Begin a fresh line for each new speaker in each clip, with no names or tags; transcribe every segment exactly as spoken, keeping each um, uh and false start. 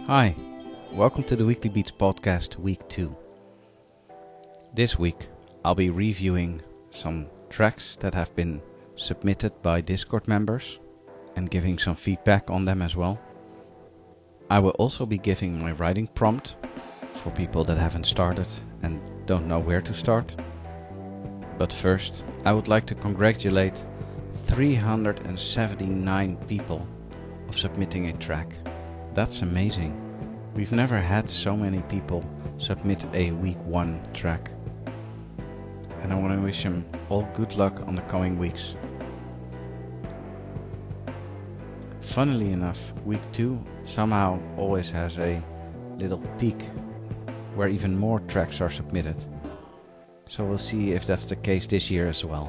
Hi, welcome to the Weekly Beats podcast week two. This week I'll be reviewing some tracks that have been submitted by Discord members and giving some feedback on them as well. I will also be giving my writing prompt for people that haven't started and don't know where to start. But first, I would like to congratulate three hundred seventy-nine people of submitting a track. That's amazing. We've never had so many people submit a week one track. And I want to wish them all good luck on the coming weeks. Funnily enough, week two somehow always has a little peak where even more tracks are submitted. So we'll see if that's the case this year as well.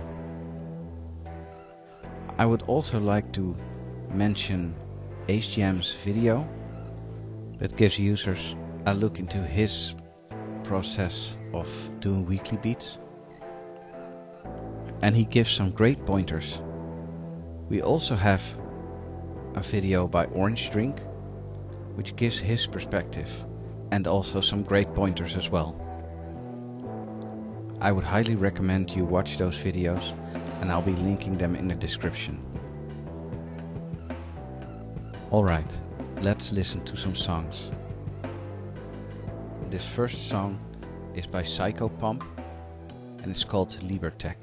I would also like to mention H G M's video that gives users a look into his process of doing weekly beats. And he gives some great pointers. We also have a video by Orange Drink, which gives his perspective and also some great pointers as well. I would highly recommend you watch those videos, and I'll be linking them in the description. Alright, let's listen to some songs. This first song is by Psycho Pump and it's called Libertech.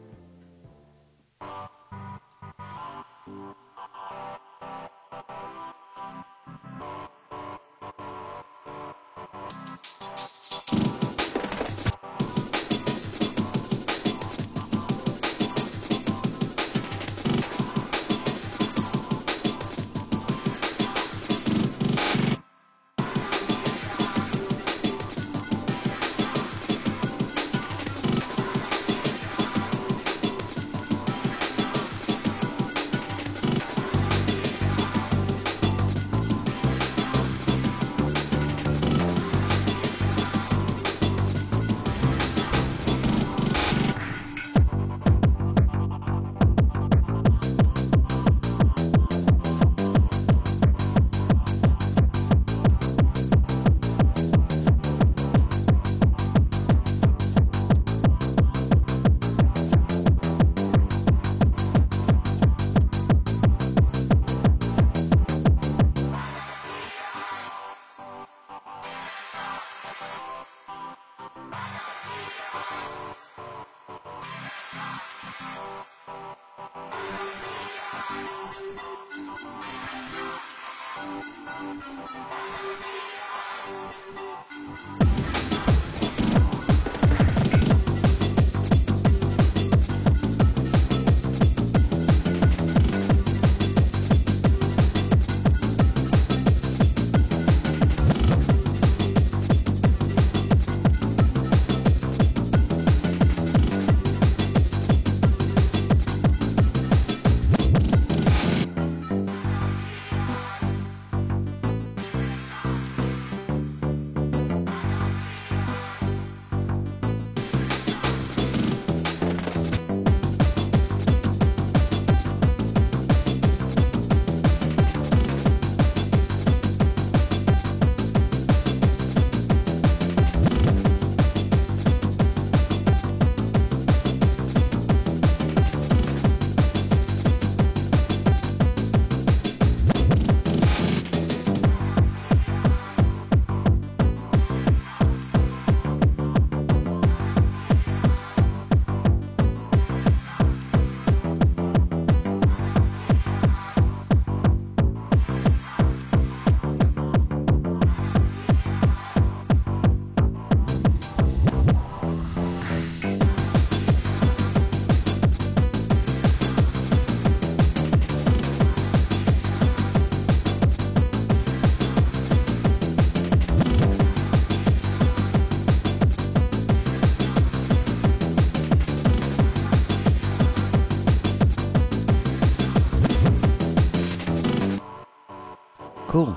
Cool.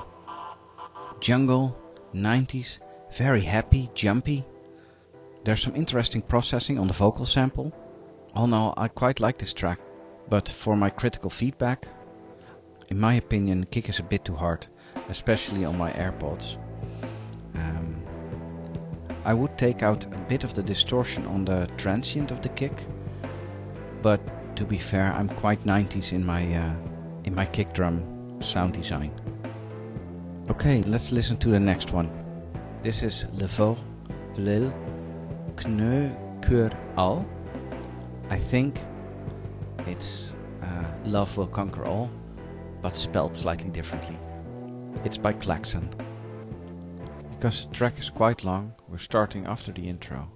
Jungle, nineties, very happy, jumpy. There's some interesting processing on the vocal sample. All in all, I quite like this track, but for my critical feedback, in my opinion, kick is a bit too hard. especially on my AirPods. Um, I would take out a bit of the distortion on the transient of the kick, but to be fair, I'm quite nineties in my uh, in my kick drum sound design. Okay, let's listen to the next one. This is Le Vol Vlil Kneu Keur Al. I think it's uh, Love Will Conquer All, but spelled slightly differently. It's by Klaxon. Because the track is quite long, we're starting after the intro.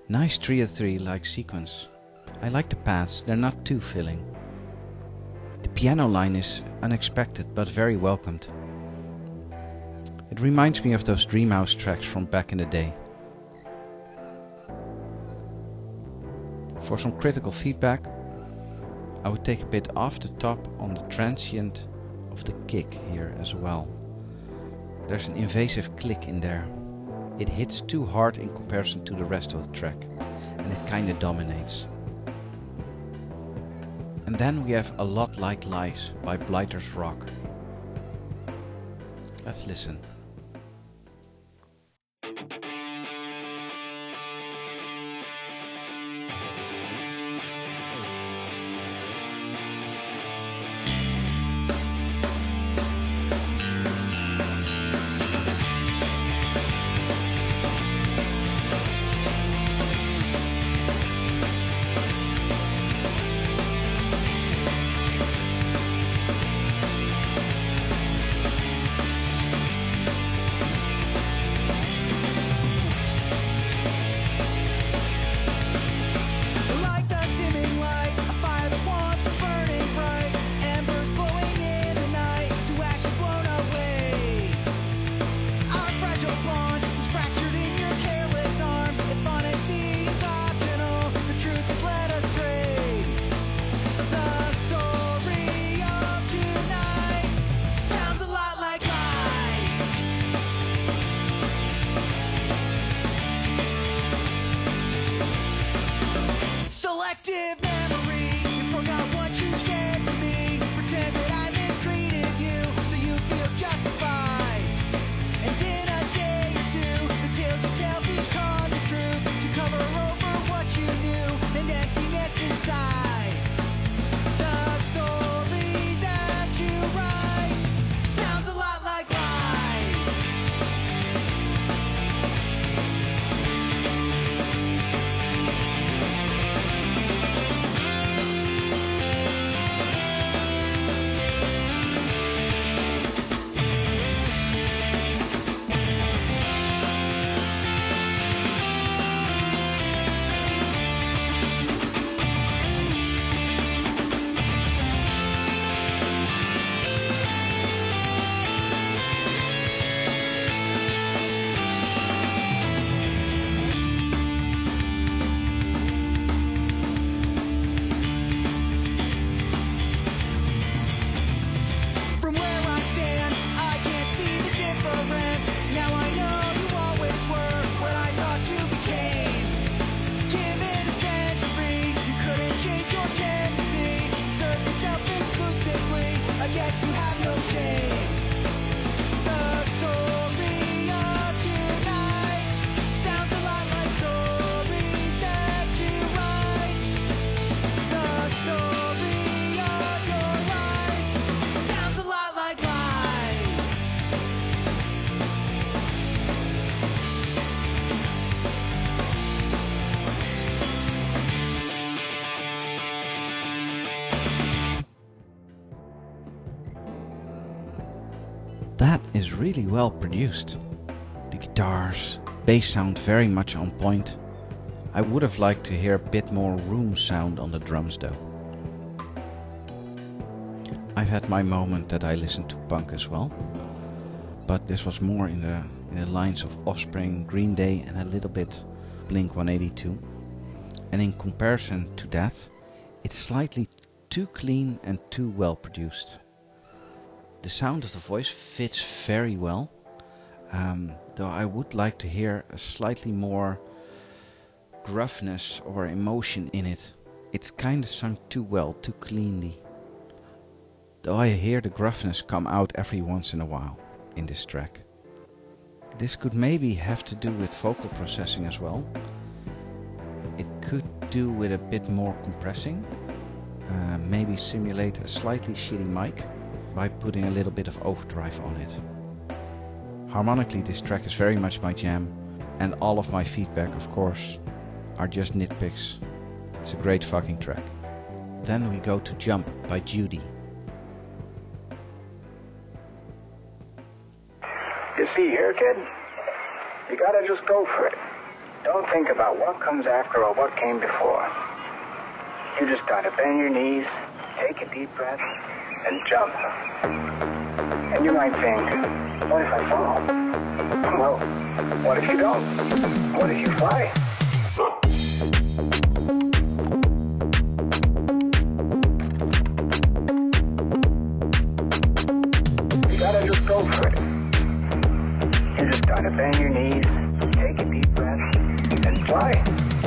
Nice three oh three-like sequence. I like the paths, they're not too filling. The piano line is unexpected but very welcomed. It reminds me of those Dreamhouse tracks from back in the day. For some critical feedback, I would take a bit off the top on the transient of the kick here as well. There's an invasive click in there. It hits too hard in comparison to the rest of the track, and it kinda dominates. And then we have A Lot Like Lies by Blighters Rock. Let's listen. That is really well produced. The guitars, bass sound very much on point. I would have liked to hear a bit more room sound on the drums though. I've had my moment that I listened to punk as well, but this was more in the, in the lines of Offspring, Green Day and a little bit Blink one eighty-two. And in comparison to that, it's slightly too clean and too well produced. The sound of the voice fits very well, um, though I would like to hear a slightly more gruffness or emotion in it. It's kind of sung too well, too cleanly. Though I hear the gruffness come out every once in a while in this track. This could maybe have to do with vocal processing as well. It could do with a bit more compressing, uh, maybe simulate a slightly shitty mic by putting a little bit of overdrive on it. Harmonically, this track is very much my jam, and all of my feedback, of course, are just nitpicks. It's a great fucking track. Then we go to Jump by Judy.
You see here, kid? You gotta just go for it. Don't think about what comes after or what came before. You just gotta bend your knees, take a deep breath, and jump. And you might think, what if I fall? Well, what if you don't? What if you fly? You gotta just go for it. You just gotta bend your knees, take a deep breath, and fly.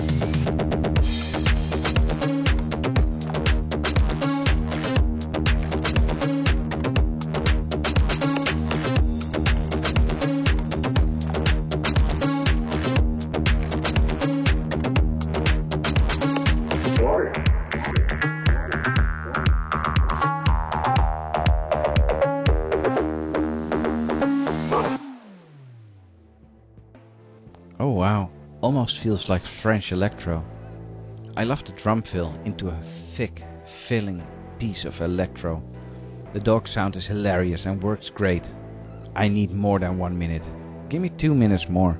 Oh wow, almost feels like French electro. I love the drum fill into a thick, filling piece of electro. The dog sound is hilarious and works great. I need more than one minute. Give me two minutes more.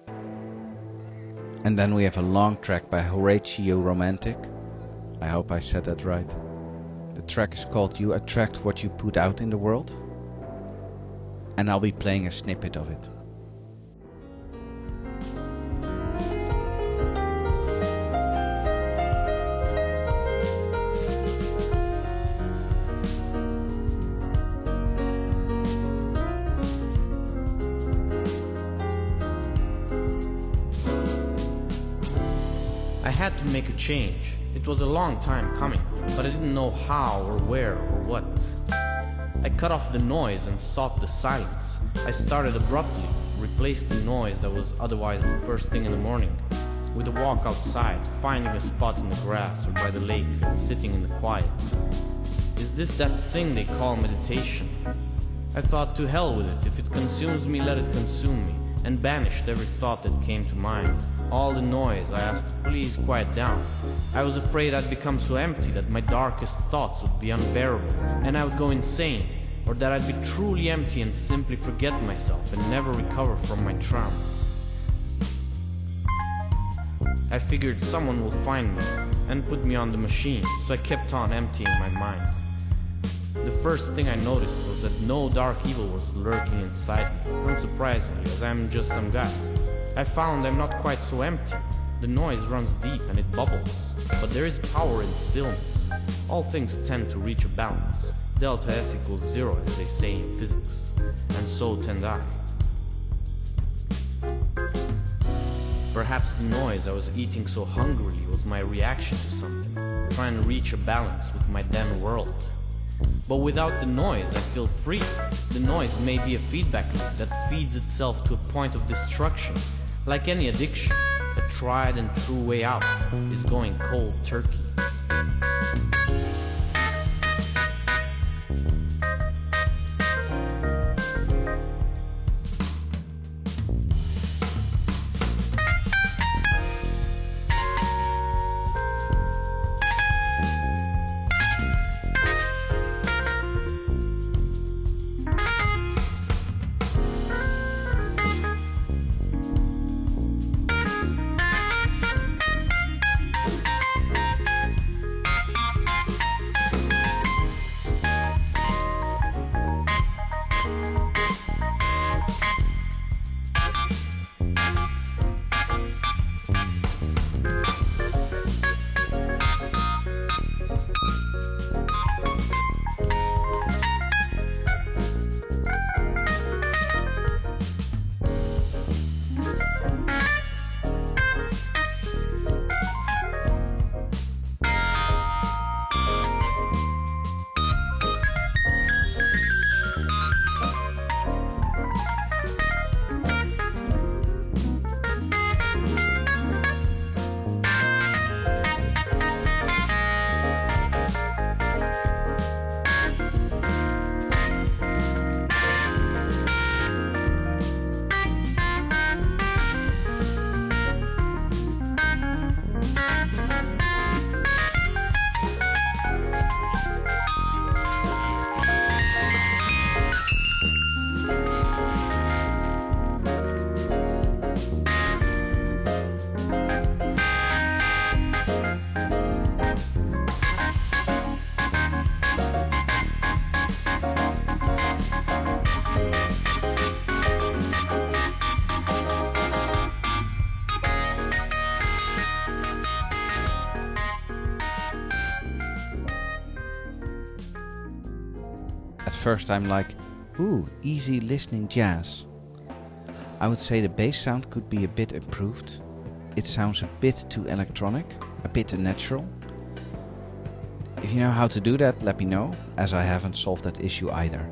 And then we have a long track by Horatio Romantic. I hope I said that right. The track is called You Attract What You Put Out in the World. And I'll be playing a snippet of it.
I had to make a change. It was a long time coming, but I didn't know how or where or what. I cut off the noise and sought the silence. I started abruptly, replaced the noise that was otherwise the first thing in the morning with a walk outside, finding a spot in the grass or by the lake and sitting in the quiet. Is this that thing they call meditation? I thought, to hell with it. If it consumes me, let it consume me, and banished every thought that came to mind. All the noise, I asked, please quiet down. I was afraid I'd become so empty that my darkest thoughts would be unbearable, and I would go insane, or that I'd be truly empty and simply forget myself and never recover from my trance. I figured someone will find me and put me on the machine, so I kept on emptying my mind. The first thing I noticed was that no dark evil was lurking inside me, unsurprisingly, as I'm just some guy. I found I'm not quite so empty. The noise runs deep and it bubbles, but there is power in stillness. All things tend to reach a balance. Delta S equals zero, as they say in physics, and so tend I. Perhaps the noise I was eating so hungrily was my reaction to something, trying to reach a balance with my then world. But without the noise, I feel free. The noise may be a feedback loop that feeds itself to a point of destruction. Like any addiction, a tried and true way out is going cold turkey.
first I'm like, ooh, easy listening jazz. I would say the bass sound could be a bit improved. It sounds a bit too electronic, a bit unnatural. If you know how to do that, let me know, as I haven't solved that issue either.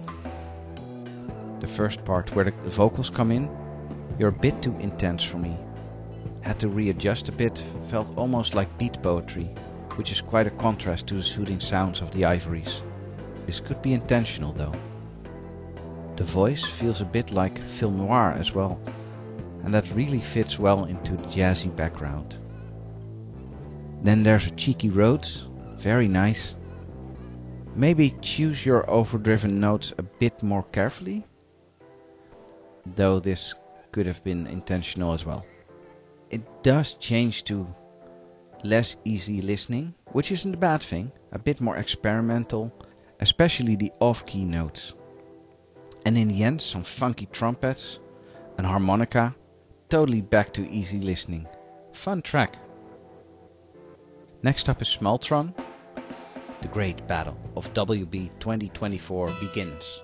The first part where the vocals come in, you're a bit too intense for me. Had to readjust a bit, felt almost like beat poetry, which is quite a contrast to the soothing sounds of the Ivories. This could be intentional though. The voice feels a bit like film noir as well, and that really fits well into the jazzy background. Then there's a cheeky Rhodes, very nice. Maybe choose your overdriven notes a bit more carefully, though this could have been intentional as well. It does change to less easy listening, which isn't a bad thing, a bit more experimental, especially the off-key notes. And in the end, some funky trumpets and harmonica, totally back to easy listening. Fun track. Next up is Smultron. The great battle of W B twenty twenty-four begins.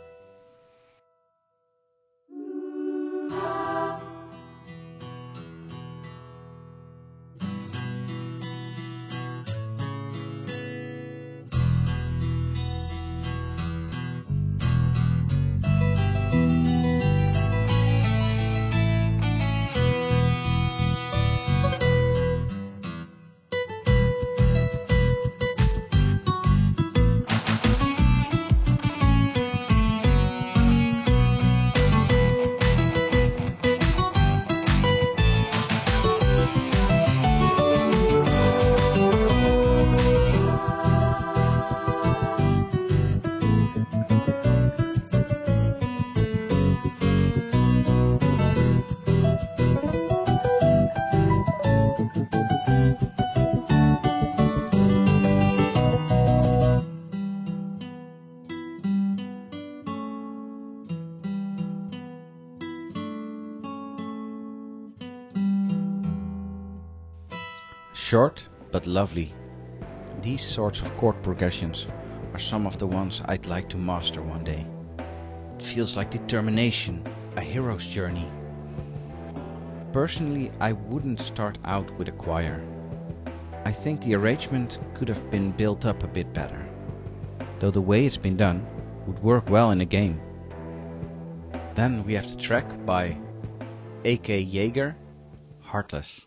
Short but lovely. These sorts of chord progressions are some of the ones I'd like to master one day. It feels like determination, a hero's journey. Personally, I wouldn't start out with a choir. I think the arrangement could have been built up a bit better, though the way it's been done would work well in a game. Then we have the track by A K Jaeger, Heartless.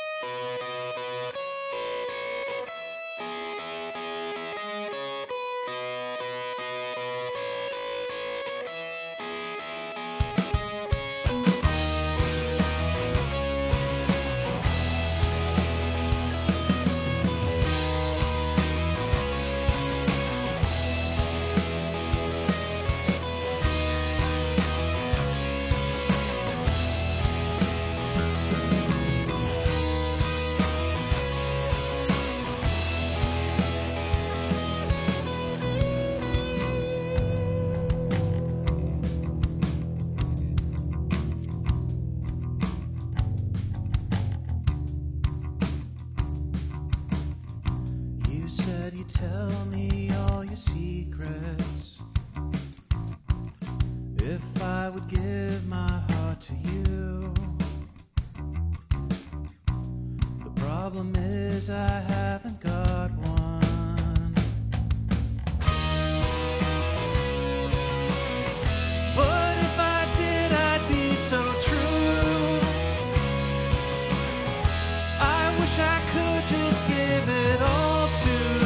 You tell me all your secrets. If I would give my heart to you, the problem is I haven't got one. But if I did, I'd be so true. I wish I could just give it all to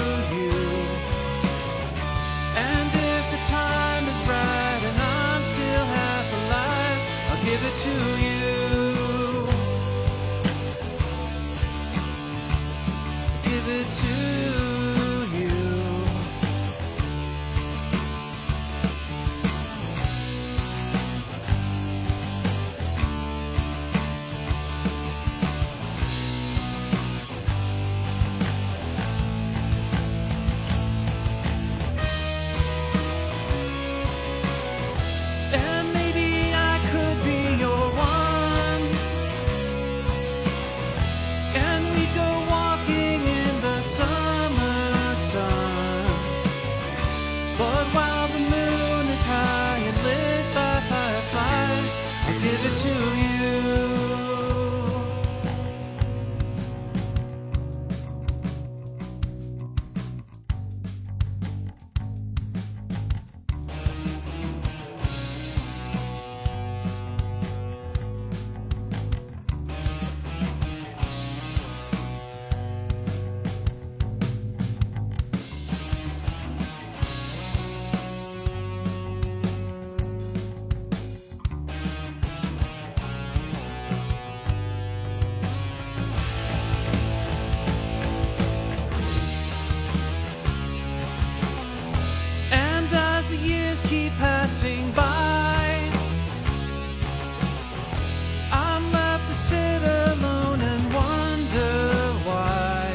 give it to you. Give it to passing by. I'm left to sit alone and wonder why.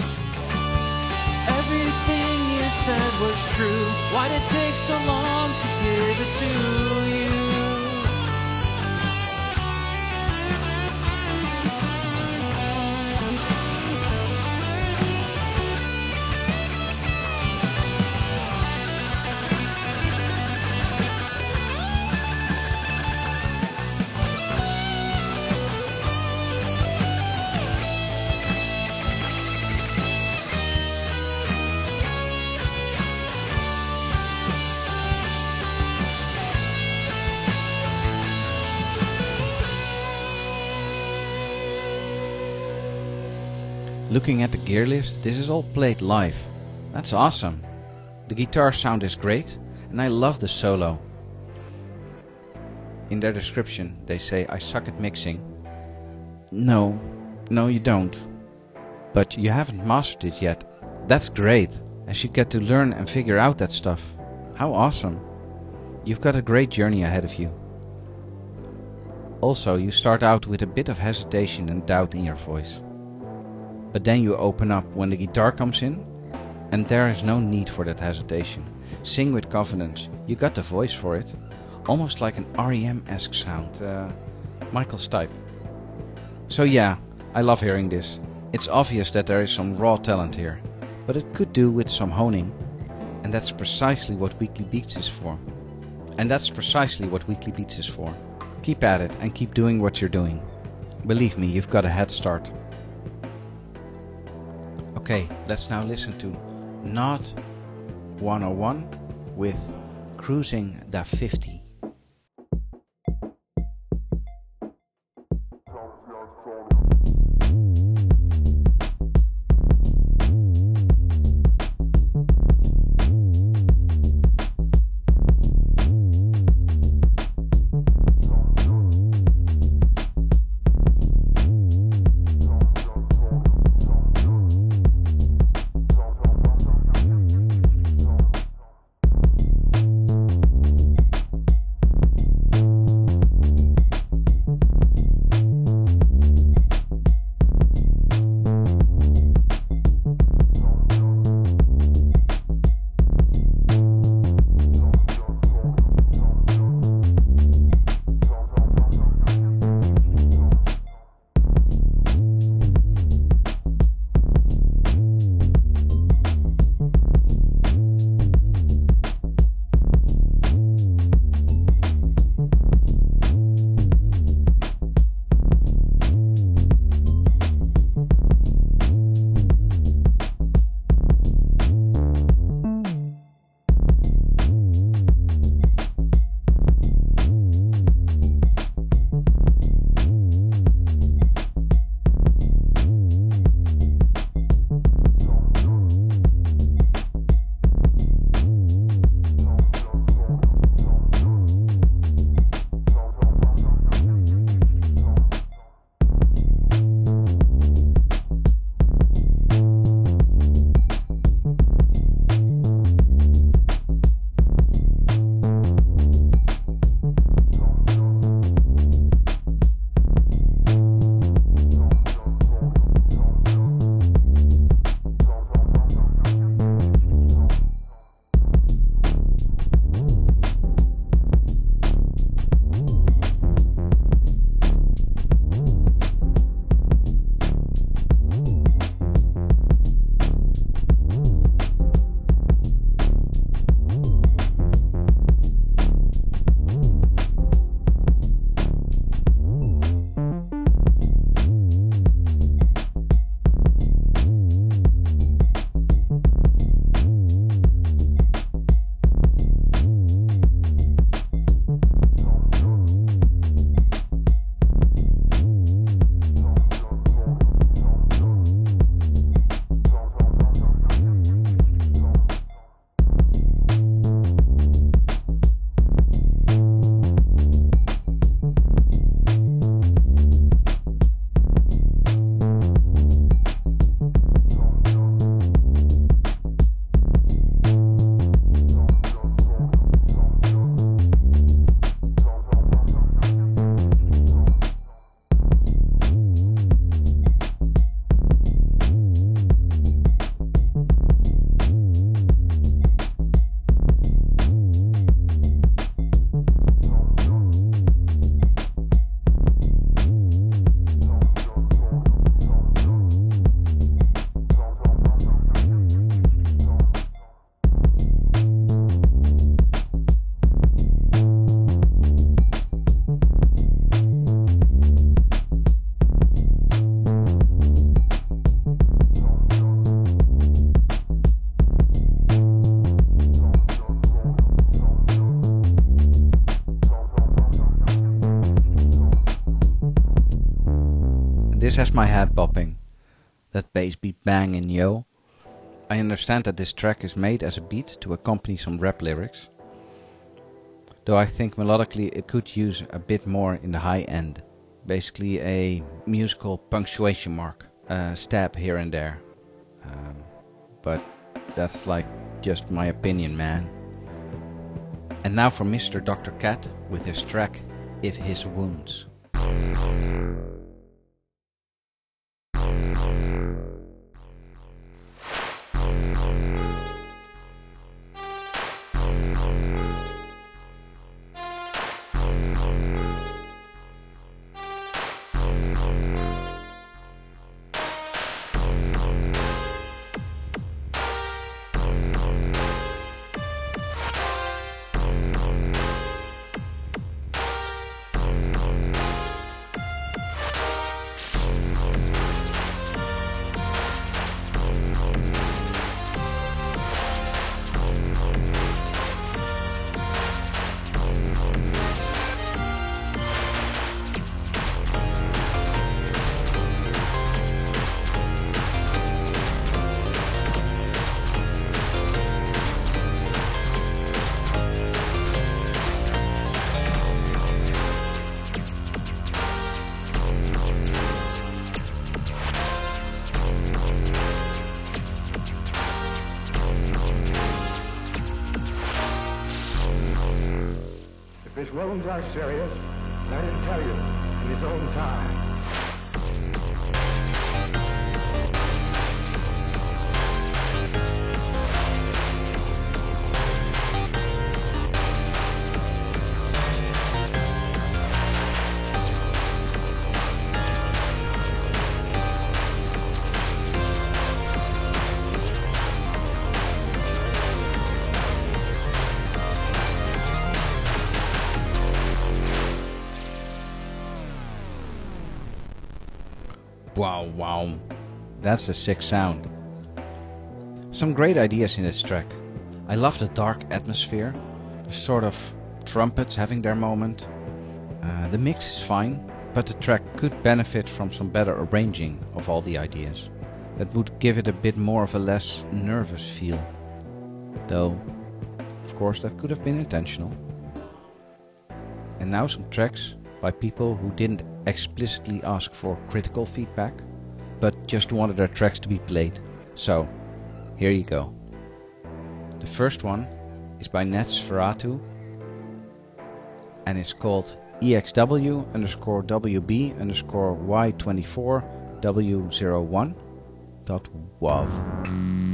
Everything you said was true. Why'd it take so long to give it to you?
Looking at the gear list, this is all played live. That's awesome. The guitar sound is great, and I love the solo. In their description, they say, I suck at mixing. No, no you don't. But you haven't mastered it yet. That's great, as you get to learn and figure out that stuff. How awesome. You've got a great journey ahead of you. Also, you start out with a bit of hesitation and doubt in your voice. But then you open up when the guitar comes in, and there is no need for that hesitation. Sing with confidence. You got the voice for it. Almost like an R E M-esque sound. Uh, Michael Stipe. So yeah, I love hearing this. It's obvious that there is some raw talent here, but it could do with some honing. And that's precisely what Weekly Beats is for. And that's precisely what Weekly Beats is for. Keep at it and keep doing what you're doing. Believe me, you've got a head start. Okay, let's now listen to Not one oh one with Cruising Da fifty. This has my head bopping. That bass beat banging, yo. I understand that this track is made as a beat to accompany some rap lyrics, though I think melodically it could use a bit more in the high end. Basically a musical punctuation mark, a stab here and there. Um, but that's like just my opinion, man. And now for Mister Doctor Cat with his track If His Wounds.
His wounds are serious. Let him tell you in his own time.
Wow, wow, that's a sick sound. Some great ideas in this track. I love the dark atmosphere, the sort of trumpets having their moment. Uh, the mix is fine, but the track could benefit from some better arranging of all the ideas. That would give it a bit more of a less nervous feel. Though, of course, that could have been intentional. And now some tracks by people who didn't explicitly ask for critical feedback, but just wanted their tracks to be played. So, here you go. The first one is by Nosferatu, and it's called E X W underscore W B underscore Y twenty-four W zero one dot W A V.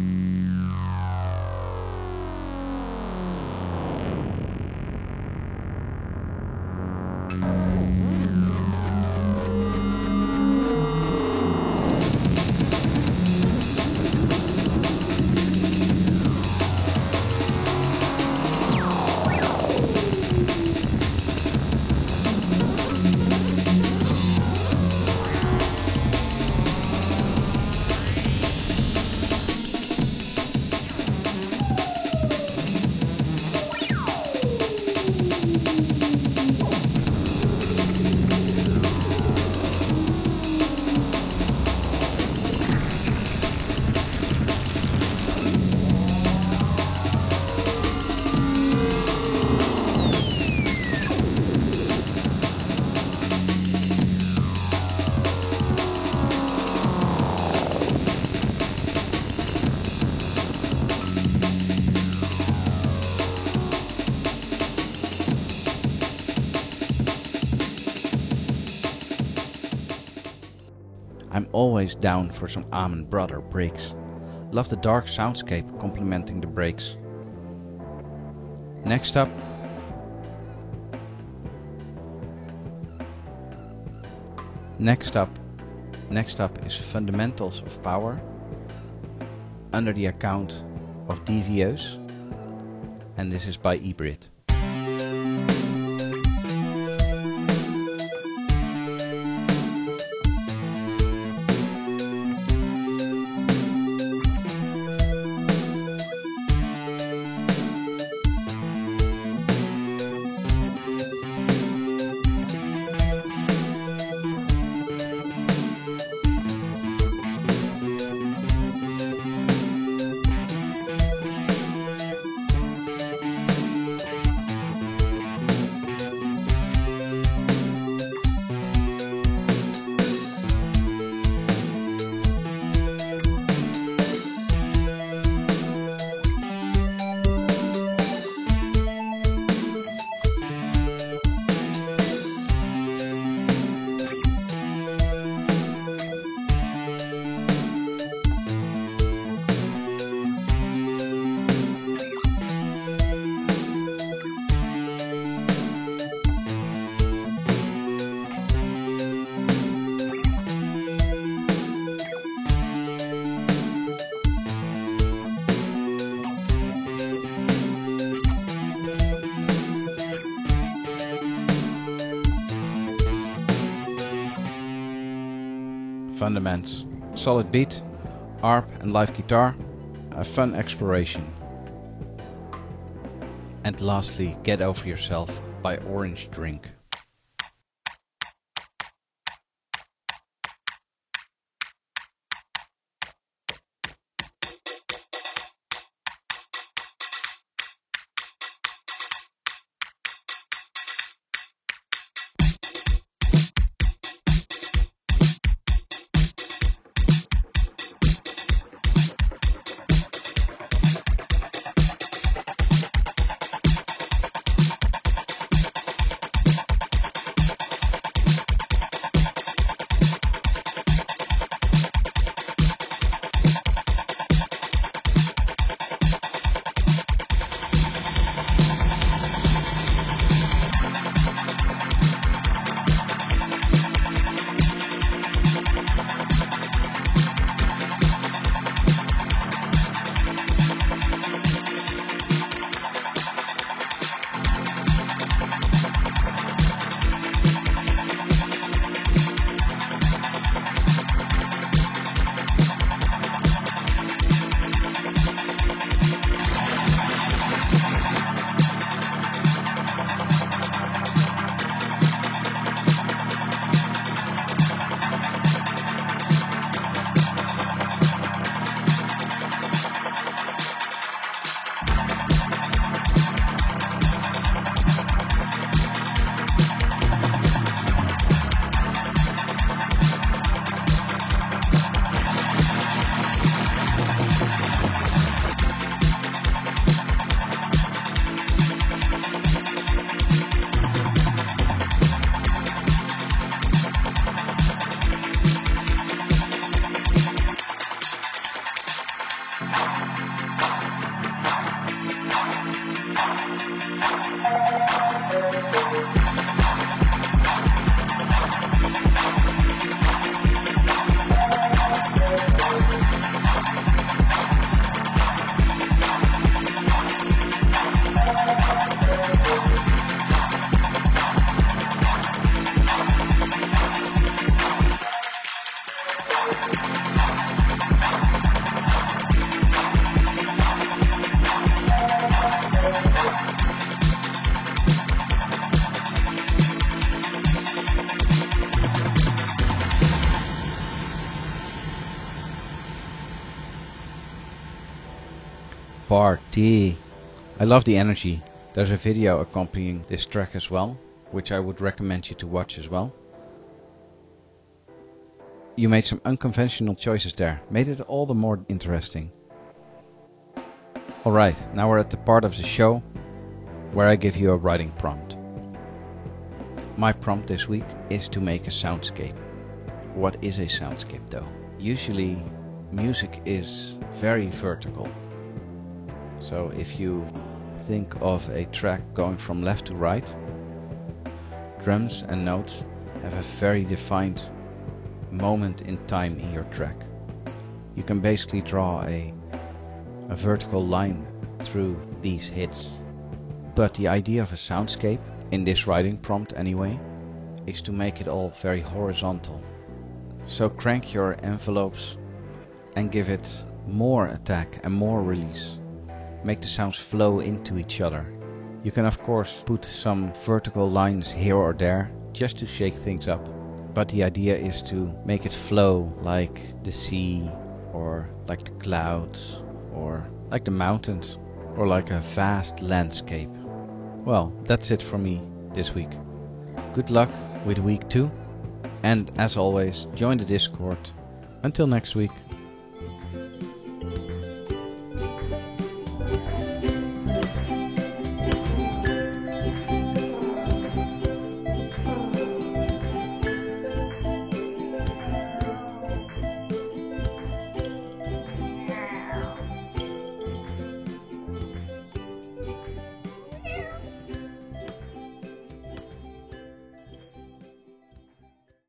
I'm always down for some Amen Brother breaks. Love the dark soundscape complementing the breaks. Next up, next up, next up is Fundamentals of Power under the account of Devious, and this is by Ebrit. fundaments, solid beat, arp and live guitar, a fun exploration. And lastly, Get Over Yourself by Orange Drink. Party! I love the energy. There's a video accompanying this track as well, which I would recommend you to watch as well. You made some unconventional choices there, made it all the more interesting. Alright, now we're at the part of the show where I give you a writing prompt. My prompt this week is to make a soundscape. What is a soundscape though? Usually music is very vertical. So if you think of a track going from left to right, drums and notes have a very defined moment in time in your track. You can basically draw a, a vertical line through these hits. But the idea of a soundscape, in this writing prompt anyway, is to make it all very horizontal. So crank your envelopes and give it more attack and more release. Make the sounds flow into each other. You can of course put some vertical lines here or there just to shake things up. But the idea is to make it flow like the sea, or like the clouds, or like the mountains, or like a vast landscape. Well, that's it for me this week. Good luck with week two. And as always, join the Discord. Until next week.